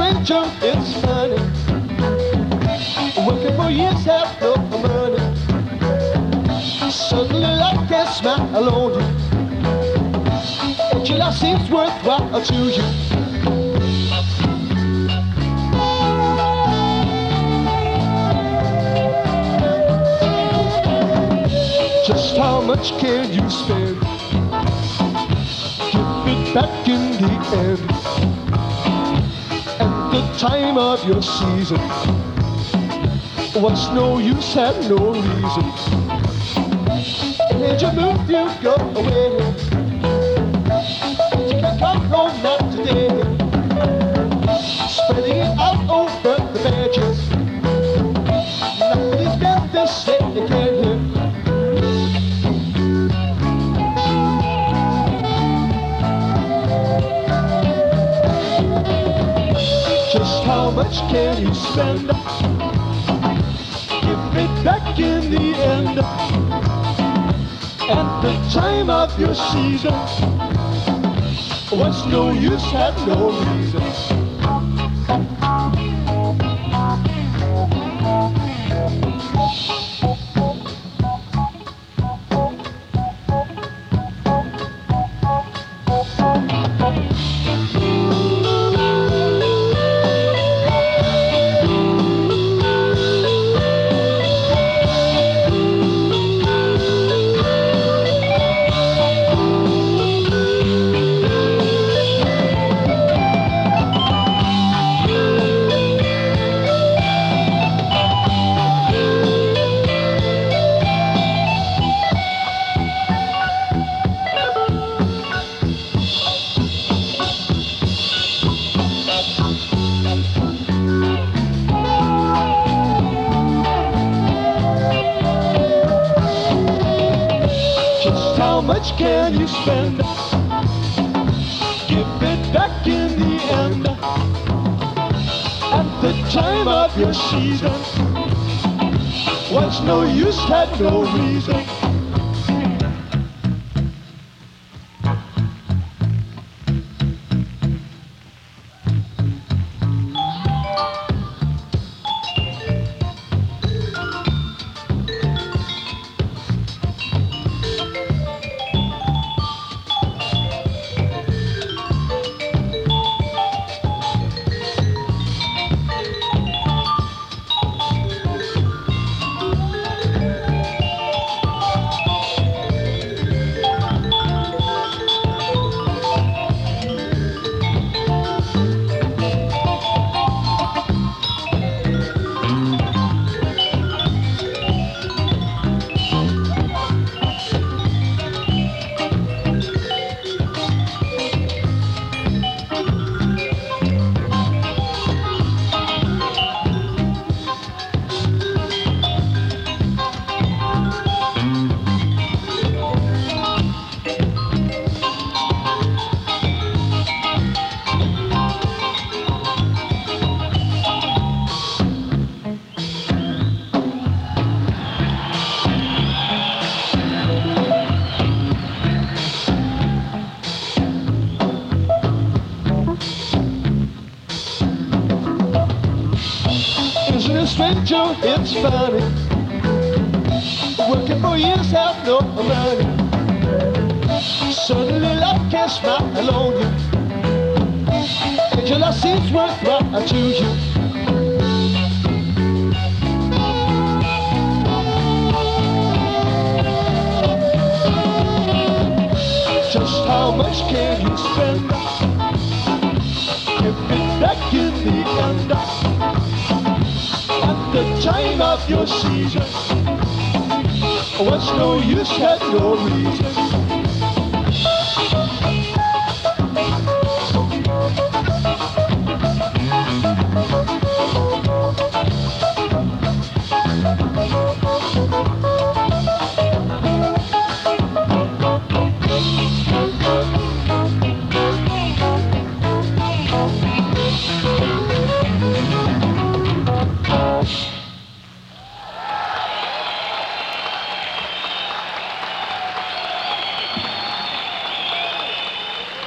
stranger, it's funny. Working for years, have no money. Suddenly life can smile on you, and your life seems worthwhile to you. Just how much can you spend? Give it back in the end. At the time of your season, what's no use, have no reason. And you move, you go away. You can come home not today. Spreading it out over the benches. Nothing's been the same again. Just how much can you spend? Give it back in the end. At the time of your season, what's no use, have no reason. How much can you spend? Give it back in the end. At the time of your season, what's no use, had no reason. Stranger, it's funny. Working for years, have no money. Suddenly life can smile on you, and your life seems worthwhile to you. Just how much can you spend? Give it back in the end. At the time of your season, what's no use, had no reason.